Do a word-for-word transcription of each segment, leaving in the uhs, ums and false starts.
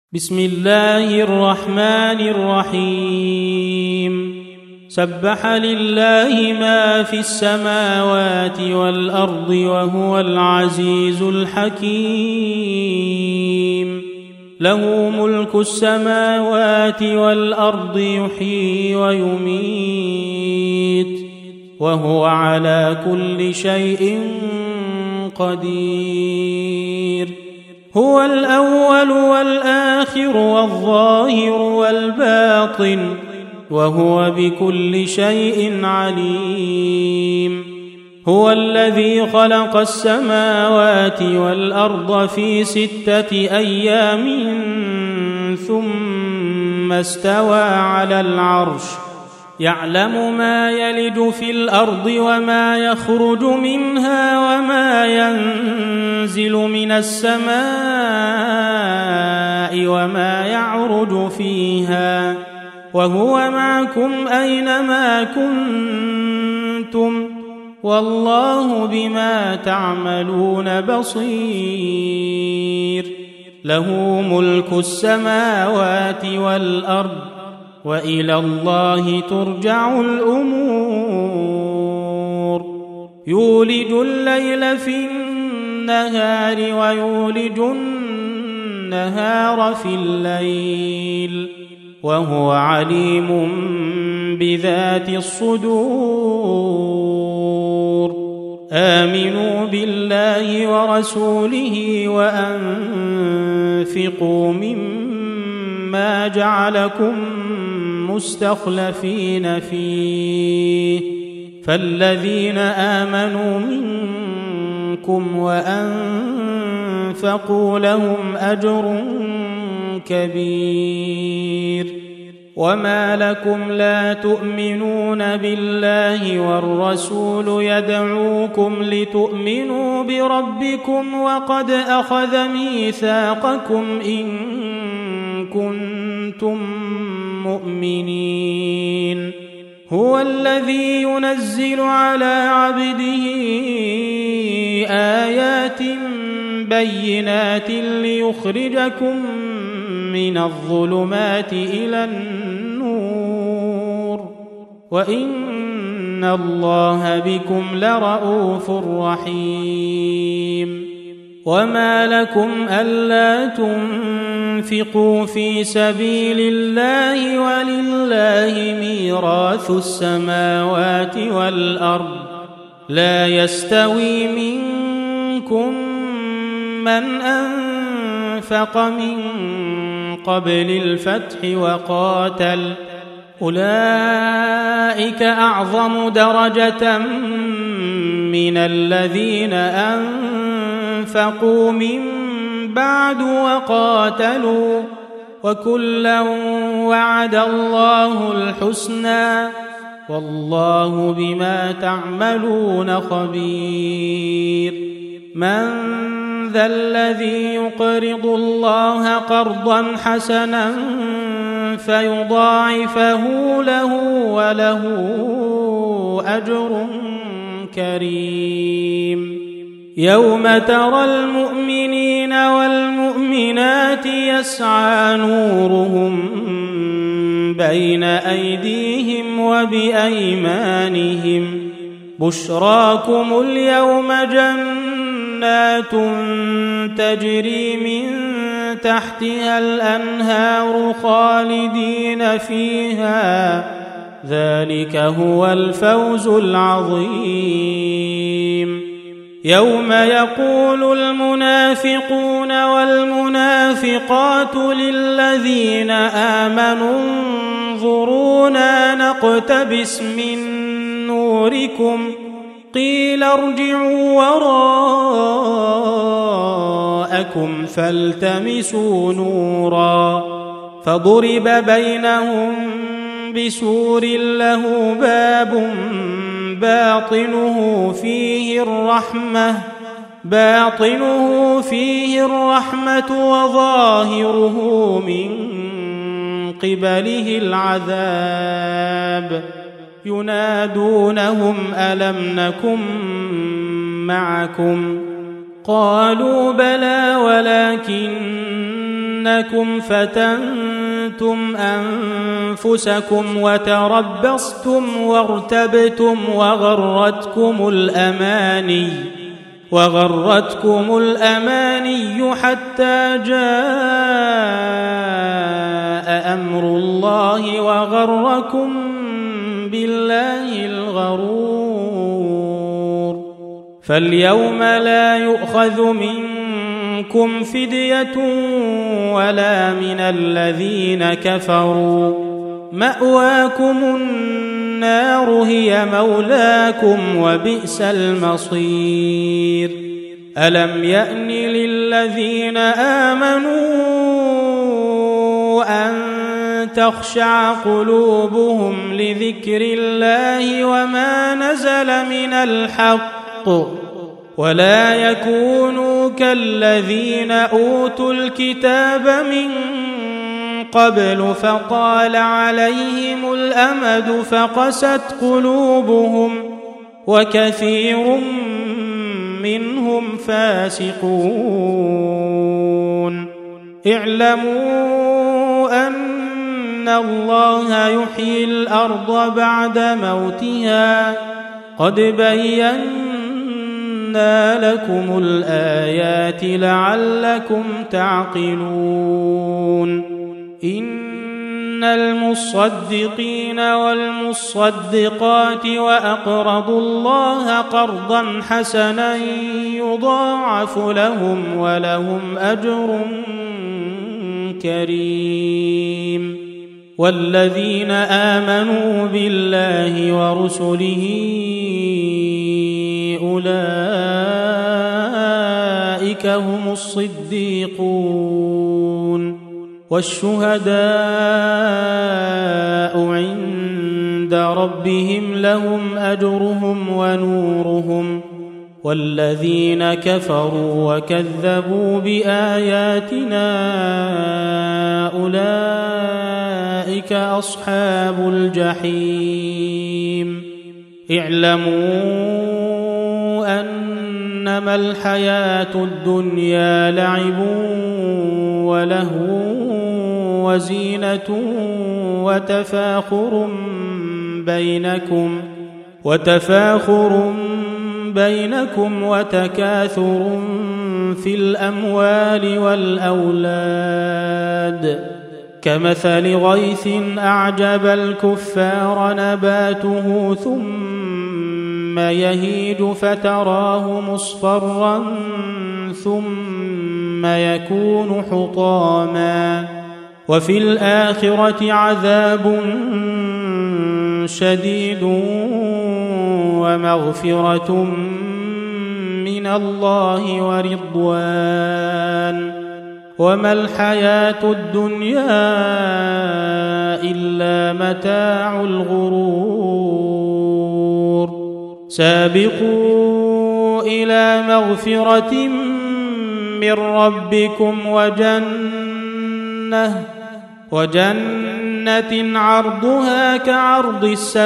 بسم الله الرحمن الرحيم سبح لله ما في السماوات والأرض وهو العزيز الحكيم له ملك السماوات والأرض يحيي ويميت وهو على كل شيء قدير هو الأول والآخر والظاهر والباطن وهو بكل شيء عليم هو الذي خلق السماوات والأرض في ستة أيام ثم استوى على العرش يعلم ما يلج في الأرض وما يخرج منها وما ينزل من السماء وما يعرج فيها وهو معكم أينما كنتم والله بما تعملون بصير له ملك السماوات والأرض وإلى الله ترجع الأمور يولج الليل في النهار ويولج النهار في الليل وهو عليم بذات الصدور آمنوا بالله ورسوله وأنفقوا مما جعلكم مستخلفين فيه فالذين آمنوا منكم وأنفقوا لهم أجر كبير وما لكم لا تؤمنون بالله والرسول يدعوكم لتؤمنوا بربكم وقد أخذ ميثاقكم إن كنتم مؤمنين هو الذي ينزل على عبده آيات بينات ليخرجكم من الظلمات إلى النور وإن الله بكم لرءوف رحيم وما لكم ألا تنفقوا في سبيل الله ولله ميراث السماوات والأرض لا يستوي منكم من أنفق من قبل الفتح وقاتل أولئك أعظم درجة من الذين أنفقوا من بعد وقاتلوا وكلا وعد الله الحسنى والله بما تعملون خبير من ذا الذي يقرض الله قرضا حسنا فيضاعفه له وله أجر كريم يوم ترى المؤمنين والمؤمنات يسعى نورهم بين أيديهم وبأيمانهم بشراكم اليوم جنات تجري من تحتها الأنهار خالدين فيها ذلك هو الفوز العظيم يوم يقول المنافقون والمنافقات للذين آمنوا انظرونا نقتبس من نوركم قيل ارجعوا وراءكم فالتمسوا نورا فضرب بينهم بسور له باب باطنه فيه الرحمة باطنه فيه الرحمة وظاهره من قبله العذاب ينادونهم ألم نكن معكم قالوا بلى ولكن أنكم فتنتم أنفسكم وتربصتم وارتبتم وغرتكم الأماني وغرتكم الأماني حتى جاء أمر الله وغركم بالله الغرور. فاليوم لا يؤخذ منكم فدية ولا من الذين كفروا، مأواكم النار هي مولاكم وبئس المصير. ألم يأن للذين آمنوا أن تخشع قلوبهم لذكر الله وما نزل من الحق ولا يكونوا كالذين أوتوا الكتاب من قبل فطال عليهم الأمد فقست قلوبهم وكثير منهم فاسقون. اعلموا أن الله يحيي الأرض بعد موتها قد بينا لكم الآيات لعلكم تعقلون. إن المصدقين والمصدقات وأقرضوا الله قرضا حسنا يضاعف لهم ولهم أجر كريم. والذين آمنوا بالله ورسله أولئك هم الصديقون والشهداء عند ربهم لهم أجرهم ونورهم. والذين كفروا وكذبوا بآياتنا أولئك أصحاب الجحيم. اعلموا أنما الحياة الدنيا لعب وله وزينة وتفاخر بينكم وتفاخر بينكم وتكاثر في الأموال والأولاد كمثل غيث أعجب الكفار نباته ثم يهيج فتراه مصفرا ثم يكون حطاما وفي الآخرة عذاب شديد ومغفرة من الله ورضوان وما الحياة الدنيا إلا متاع الغرور. سابقوا إلى مغفرة من ربكم وجنة وجنة عرضها كعرض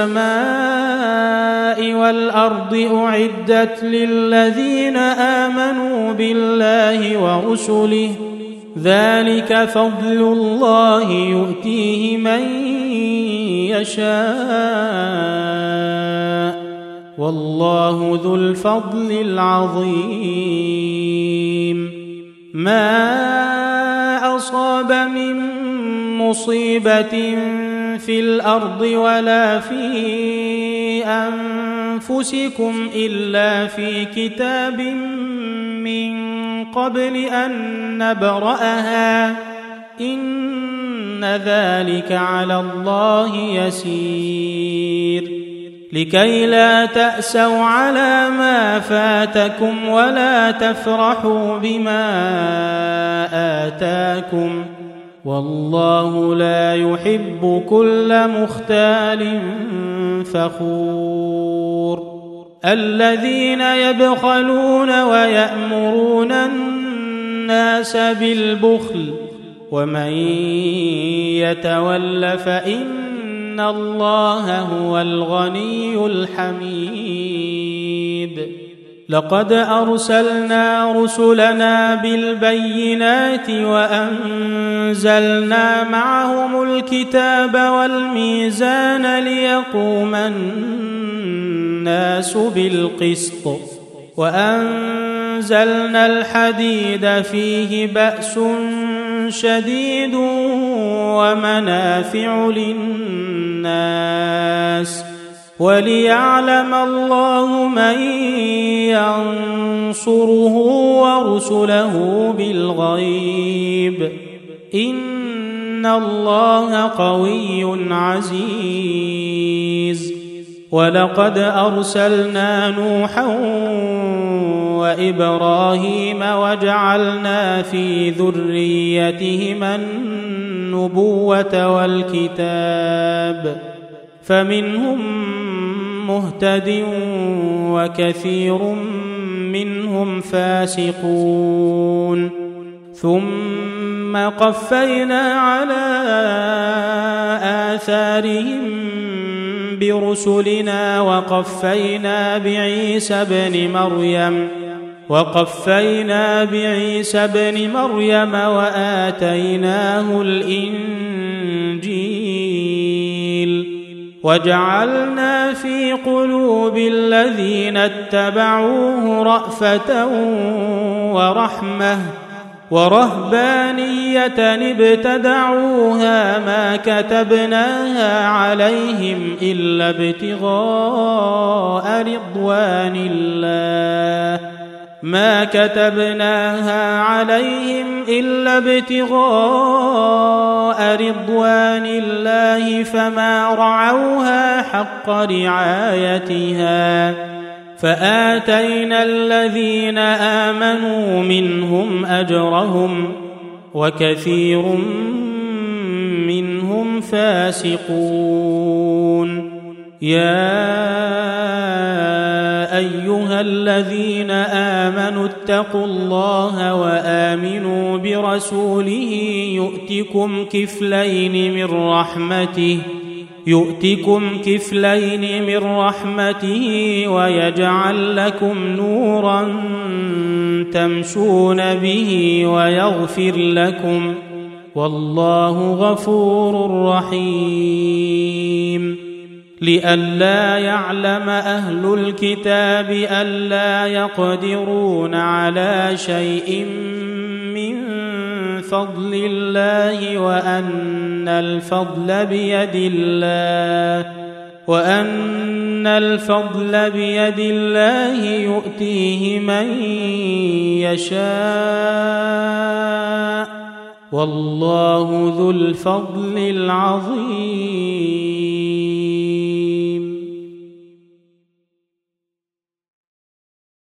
السماء والأرض أعدت للذين آمنوا بالله ورسله ذلك فضل الله يؤتيه من يشاء والله ذو الفضل العظيم. ما أصاب من مصيبة في الأرض ولا في أنفسكم إلا في كتاب من قبل أن نبرأها إن ذلك على الله يسير. لكي لا تأسوا على ما فاتكم ولا تفرحوا بما آتاكم والله لا يحب كل مختال فخور. الذين يبخلون ويأمرون الناس بالبخل ومن يتول فإن الله هو الغني الحميد. لقد أرسلنا رسلنا بالبينات وأنزلنا معهم الكتاب والميزان ليقوم الناس بالقسط وأنزلنا الحديد فيه بأس شديد ومنافع للناس وليعلم الله من ينصره ورسله بالغيب إن الله قوي عزيز. ولقد أرسلنا نوحا وإبراهيم وجعلنا في ذريتهما النبوة والكتاب فمنهم مهتد وكثير منهم فاسقون. ثم قفينا على آثارهم برسلنا وقفينا بعيسى ابن مريم وقفينا بعيسى ابن مريم وآتيناه الإنجيل وجعلنا في قلوب الذين اتبعوه رأفة ورحمة ورهبانية ابتدعوها ما كتبناها عليهم إلا ابتغاء رضوان الله ما كتبناها عليهم إلا ابتغاء رضوان الله فما رعوها حق رعايتها فآتينا الذين آمنوا منهم أجرهم وكثير منهم فاسقون. يا أيها الذين آمنوا اتقوا الله وآمنوا برسوله يؤتكم كفلين من رحمته يؤتكم كفلين من رحمته ويجعل لكم نورا تمشون به ويغفر لكم والله غفور رحيم. لئلا يعلم أهل الكتاب ألا يقدرون على شيء من فضل الله وأن الفضل بيد الله وأن الفضل بيد الله يؤتيه من يشاء والله ذو الفضل العظيم.